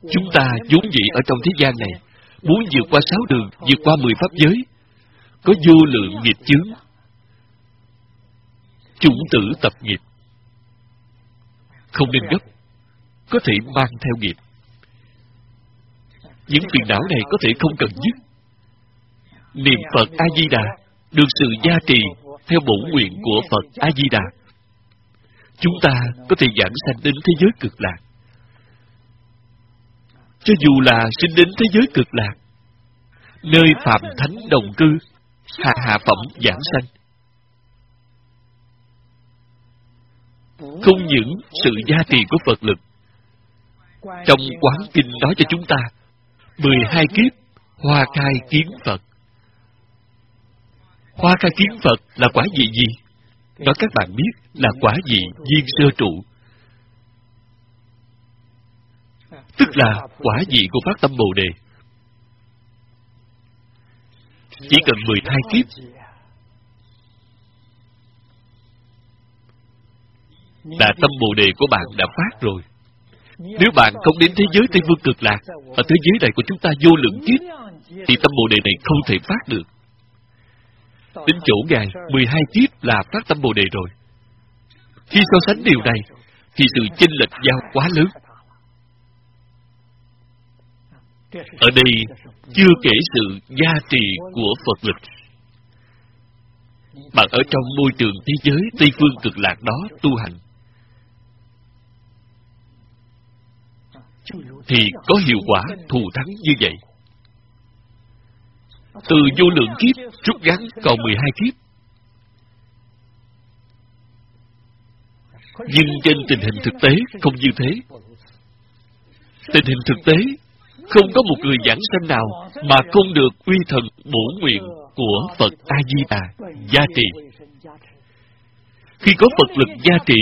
Chúng ta vốn dĩ ở trong thế gian này, muốn vượt qua 6 đường, vượt qua 10 pháp giới, có vô lượng nghiệp chướng, chủng tử tập nghiệp. Không nên gấp, có thể mang theo nghiệp. Những phiền não này có thể không cần dứt. Niệm Phật A-di-đà được sự gia trì theo bổn nguyện của Phật A-di-đà. Chúng ta có thể giảng sanh đến thế giới cực lạc. Cho dù là sinh đến thế giới cực lạc, nơi phạm thánh đồng cư, hạ phẩm giảng sanh, không những sự gia trì của Phật lực, trong Quán Kinh nói cho chúng ta 12 kiếp hoa khai kiến Phật. Hoa khai kiến Phật là quả vị gì? Nói các bạn biết là quả vị viên sơ trụ, tức là quả vị của phát tâm Bồ Đề. Chỉ cần 12 kiếp, là tâm Bồ Đề của bạn đã phát rồi. Nếu bạn không đến thế giới Tây Phương Cực Lạc, ở thế giới này của chúng ta vô lượng kiếp, thì tâm Bồ Đề này không thể phát được. Đến chỗ Ngài, 12 kiếp là phát tâm Bồ Đề rồi. Khi so sánh điều này, thì sự chênh lệch nhau quá lớn. Ở đây chưa kể sự gia trì của Phật lực. Bạn ở trong môi trường thế giới Tây Phương Cực Lạc đó tu hành, thì có hiệu quả thù thắng như vậy. Từ vô lượng kiếp rút ngắn còn 12 kiếp. Nhưng trên tình hình thực tế không như thế. Tình hình thực tế, không có một người giảng sanh nào mà không được uy thần bổ nguyện của Phật A-di-đà gia trì. Khi có Phật lực gia trì,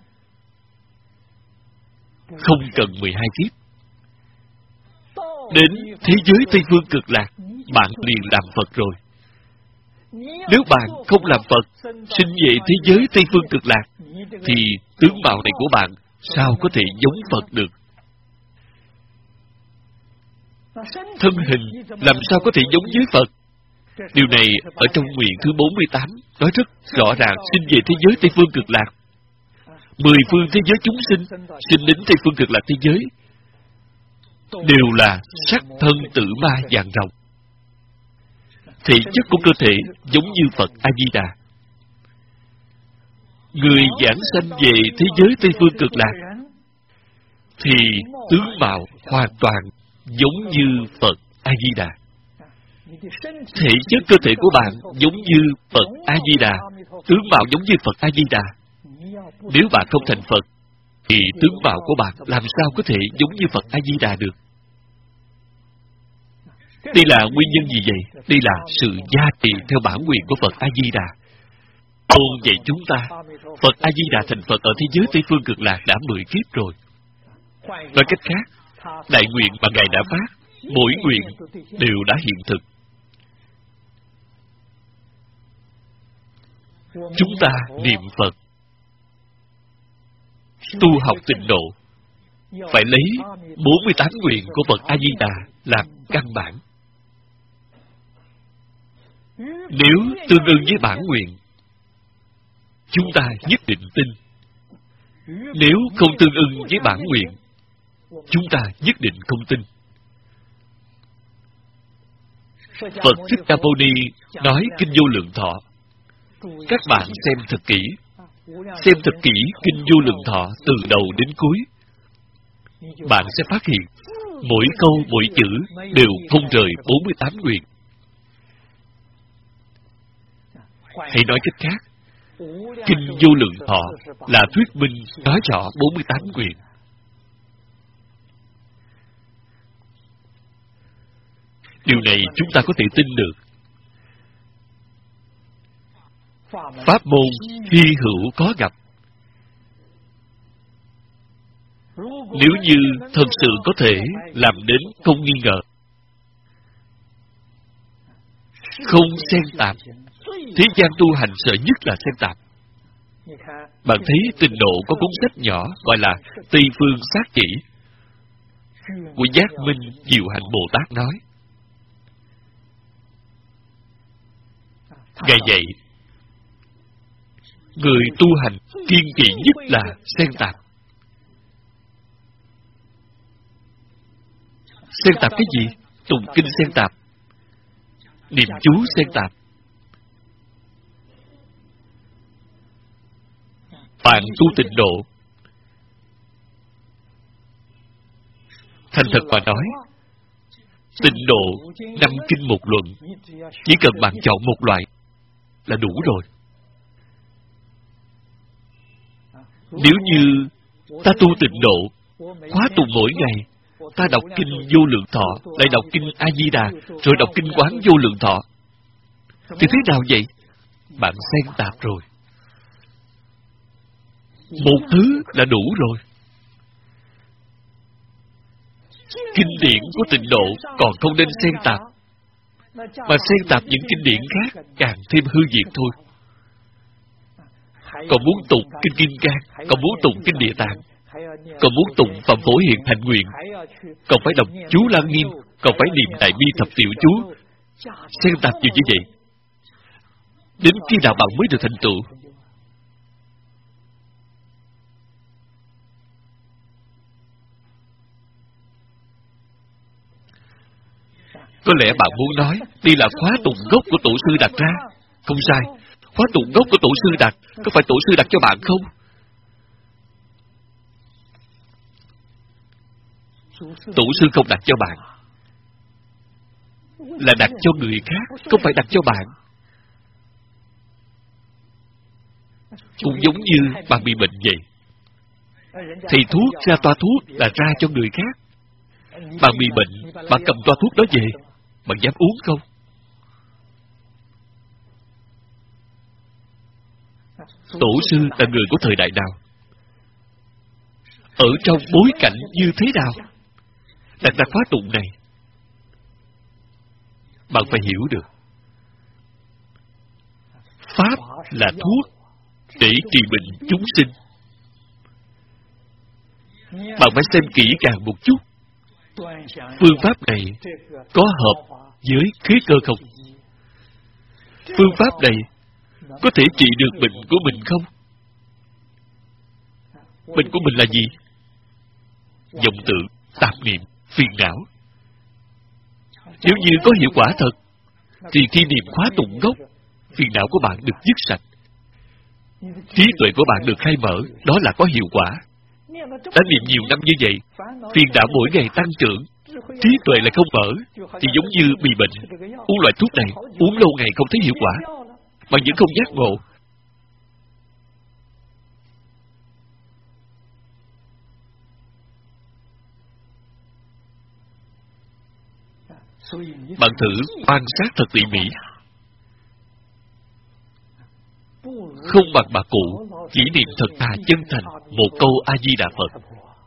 không cần 12 kiếp. Đến thế giới Tây Phương Cực Lạc, bạn liền làm Phật rồi. Nếu bạn không làm Phật, sinh về thế giới Tây Phương Cực Lạc, thì tướng mạo này của bạn sao có thể giống Phật được? Thân hình làm sao có thể giống với Phật? Điều này ở trong nguyện thứ 48 nói rất rõ ràng. Sinh về thế giới Tây Phương Cực Lạc, 10 phương thế giới chúng sinh, sinh đến Tây Phương Cực Lạc thế giới, đều là sắc thân tử ma vàng rồng. Thể chất của cơ thể giống như Phật A-di-đà. Người giảng sanh về thế giới Tây Phương Cực Lạc, thì tướng mạo hoàn toàn giống như Phật A-di-đà. Thể chất cơ thể của bạn giống như Phật A-di-đà, tướng mạo giống như Phật A-di-đà. Nếu bạn không thành Phật, thì tướng mạo của bạn làm sao có thể giống như Phật A-di-đà được? Đây là nguyên nhân gì vậy? Đây là sự gia trì theo bản nguyện của Phật A-di-đà. Tôn dạy chúng ta, Phật A-di-đà thành Phật ở thế giới Tây Phương Cực Lạc đã 10 kiếp rồi. Nói cách khác, đại nguyện mà Ngài đã phát, mỗi nguyện đều đã hiện thực. Chúng ta niệm Phật, tu học tịnh độ, phải lấy 48 nguyện của Phật A-di-đà làm căn bản. Nếu tương đương với bản nguyện, chúng ta nhất định tin. Nếu không tương ưng với bản nguyện, chúng ta nhất định không tin. Phật Thích Ca Mâu Ni nói Kinh Vô Lượng Thọ. Các bạn xem thật kỹ. Xem thật kỹ Kinh Vô Lượng Thọ từ đầu đến cuối. Bạn sẽ phát hiện mỗi câu, mỗi chữ đều không rời 48 nguyện. Hay nói cách khác, Kinh Vô Lượng Thọ là thuyết minh nói rõ 48 nguyện. Điều này chúng ta có thể tin được. Pháp môn hy hữu có gặp. Nếu như thật sự có thể làm đến không nghi ngờ, không xen tạp. Thế gian tu hành sợ nhất là xen tạp. Bạn thấy Tịnh Độ có cuốn sách nhỏ gọi là Tây Phương Sát Chỉ. của Giác Minh Diệu Hạnh Bồ Tát nói. Ngài dạy, người tu hành kiên kỵ nhất là xen tạp. Xen tạp cái gì? Tụng kinh xen tạp, niệm chú xen tạp. Bạn tu tịnh độ, thành thật mà nói, tịnh độ 5 kinh 1 luận, chỉ cần bạn chọn một loại là đủ rồi. Nếu như ta tu tịnh độ, khóa tụng mỗi ngày, ta đọc kinh Vô Lượng Thọ, lại đọc kinh A Di Đà, rồi đọc kinh Quán Vô Lượng Thọ, thì thế nào vậy? Bạn xen tạp rồi. Một thứ là đủ rồi. Kinh điển của tịnh độ còn không nên xen tạp, mà xen tạp những kinh điển khác càng thêm hư diệt thôi. Còn muốn tụng kinh Kim Cang, còn muốn tụng kinh Địa Tạng, còn muốn tụng Phạm Phổ Hiền Thành Nguyện, còn phải đọc chú Lăng Nghiêm, còn phải niệm Đại Bi Thập Tiểu Chú. Xen tạp nhiều như vậy, đến khi nào bạn mới được thành tựu? Có lẽ bạn muốn nói, đây là khóa tụng gốc của tổ sư đặt ra. Không sai, khóa tụng gốc của tổ sư đặt. Có phải tổ sư đặt cho bạn không? Tổ sư không đặt cho bạn, là đặt cho người khác, không phải đặt cho bạn. Cũng giống như bạn bị bệnh vậy, thì thuốc ra toa thuốc là ra cho người khác. Bạn bị bệnh, bạn cầm toa thuốc đó về, bạn dám uống không? Tổ sư là người của thời đại nào? Ở trong bối cảnh như thế nào đặt ra khóa tụng này? Bạn phải hiểu được, Pháp là thuốc để trị bệnh chúng sinh. Bạn phải xem kỹ càng một chút, phương pháp này có hợp với khí cơ không? Phương pháp này có thể trị được bệnh của mình không? Bệnh của mình là gì? Vọng tưởng, tạp niệm, phiền não. Nếu như có hiệu quả thật, thì khi niệm khóa tụng gốc, phiền não của bạn được dứt sạch, trí tuệ của bạn được khai mở, đó là có hiệu quả. Đã niệm nhiều năm như vậy, phiền não mỗi ngày tăng trưởng, trí tuệ lại không mở, thì giống như bị bệnh, uống loại thuốc này, uống lâu ngày không thấy hiệu quả, mà vẫn không giác ngộ. Bạn thử quan sát thật tỉ mỉ. Không bằng bà cụ chỉ niệm thật thà chân thành một câu A Di Đà Phật.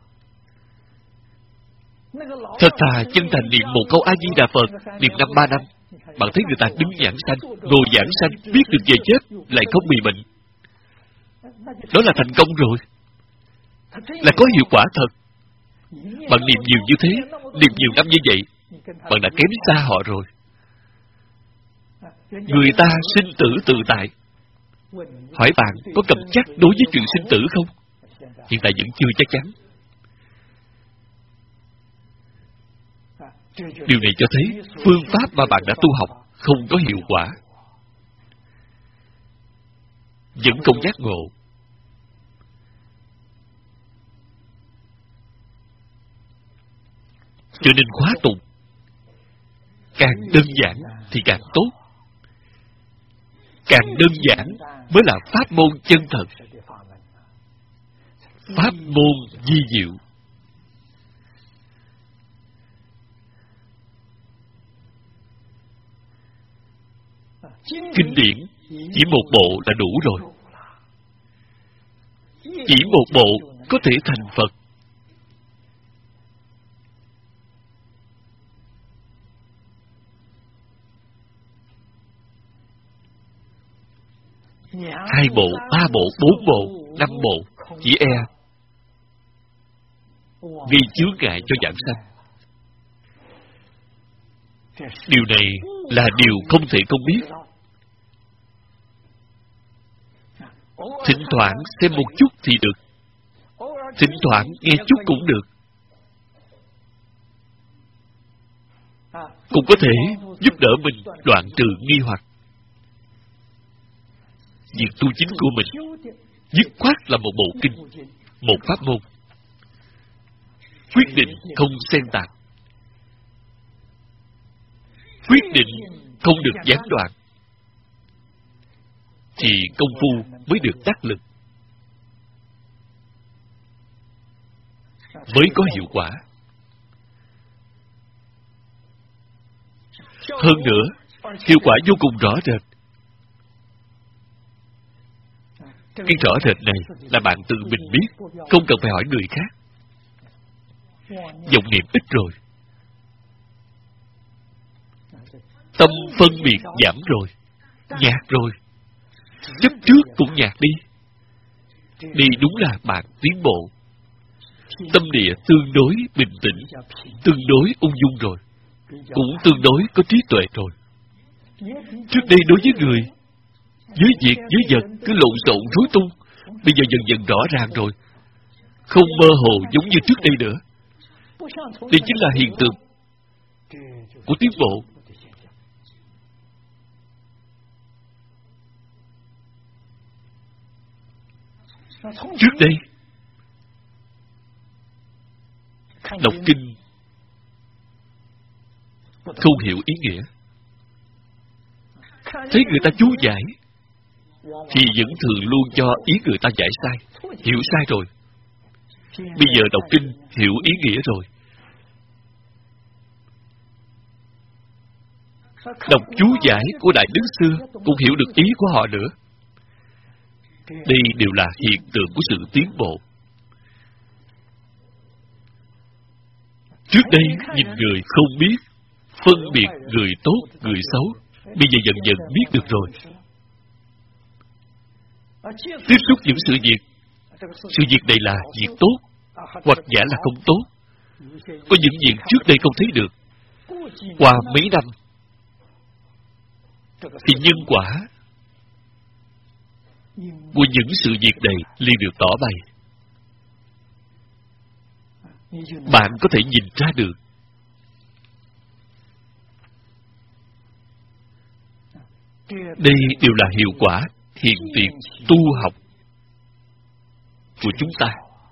Thật thà chân thành niệm một câu A Di Đà Phật, niệm 5-3 năm, bạn thấy người ta đứng giảng sanh, ngồi giảng sanh, biết được về chết, lại không bị bệnh. Đó là thành công rồi, là có hiệu quả thật. Bạn niệm nhiều như thế, niệm nhiều năm như vậy, bạn đã kém xa họ rồi. Người ta sinh tử tự tại. Hỏi bạn có cầm chắc đối với chuyện sinh tử không? Hiện tại vẫn chưa chắc chắn. Điều này cho thấy phương pháp mà bạn đã tu học không có hiệu quả, vẫn không giác ngộ. Cho nên khóa tụng càng đơn giản thì càng tốt. Càng đơn giản mới là pháp môn chân thật, pháp môn vi diệu. Kinh điển chỉ một bộ là đủ rồi. Chỉ một bộ có thể thành Phật. Hai bộ, ba bộ, 4 bộ, 5 bộ chỉ e gây chướng ngại cho giảng sanh. Điều này là điều không thể không biết. Thỉnh thoảng xem một chút thì được, thỉnh thoảng nghe chút cũng được, cũng có thể giúp đỡ mình đoạn trừ nghi hoặc. Việc tu chính của mình dứt khoát là một bộ kinh, một pháp môn. Quyết định không xen tạp, quyết định không được gián đoạn, thì công phu mới được đắc lực, mới có hiệu quả. Hơn nữa, hiệu quả vô cùng rõ rệt. Cái rõ rệt này là bạn tự mình biết, không cần phải hỏi người khác. Vọng niệm ít rồi, tâm phân biệt giảm rồi, nhạt rồi, chấp trước cũng nhạt đi. Đây đúng là bạn tiến bộ. Tâm địa tương đối bình tĩnh, tương đối ung dung rồi, cũng tương đối có trí tuệ rồi. Trước đây đối với người, với việc, với vật cứ lộn xộn rối tung, bây giờ dần dần rõ ràng rồi, không mơ hồ giống như trước đây nữa. Đây chính là hiện tượng của tiến bộ. Trước đây đọc kinh không hiểu ý nghĩa, thấy người ta chú giải thì vẫn thường luôn cho ý người ta giải sai, hiểu sai rồi. Bây giờ đọc kinh hiểu ý nghĩa rồi, đọc chú giải của đại đức xưa cũng hiểu được ý của họ nữa. Đây đều là hiện tượng của sự tiến bộ. Trước đây nhìn người không biết phân biệt người tốt, người xấu, bây giờ dần dần biết được rồi. Tiếp xúc những sự việc này là việc tốt, hoặc giả là không tốt. Có những việc trước đây không thấy được, qua mấy năm thì nhân quả của những sự việc này liền được tỏ bày. Bạn có thể nhìn ra được. Đây đều là hiệu quả hiện tiền tu học của chúng ta.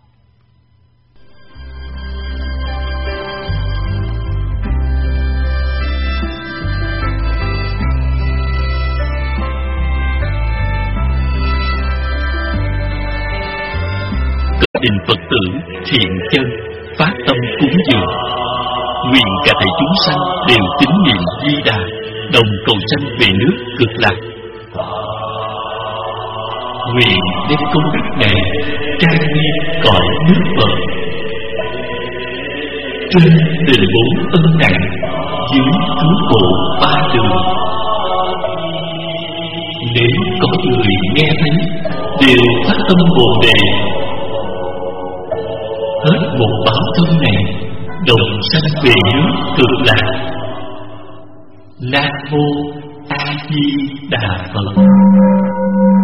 Đình Phật tử thiện chân phát tâm cúng dường, nguyện cả thảy chúng sanh đều tín niệm Di Đà, đồng cầu sanh về nước Cực Lạc. Nguyện đem công đức này trang nghiêm cõi nước Phật, trên đền bốn ân đặng, dưới cứu khổ ba đường. Nếu có người nghe thấy đều phát tâm Bồ Đề, hết một báo thân này đồng sanh về nước Cực Lạc. Nam mô A Di Đà Phật.